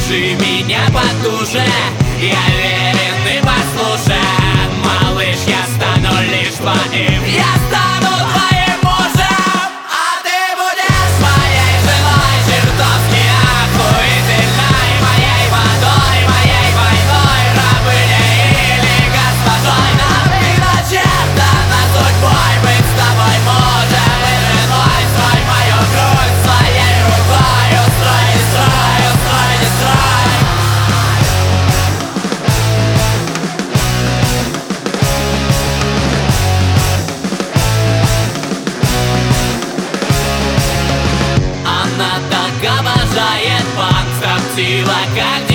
Держи меня потуже, я верен и послушен. Малыш, я стану лишь твоим, я стану твоим мужем. А ты будешь моей женой, чертовски охуительной, моей водой, моей войной, рабыней или госпожой. Нам предначертано судьбой быть с тобой мужем и женой. Строй мою грудь своей рукой, устрой, не строй, устрой, не строй. Она так обожает банк, строптива, как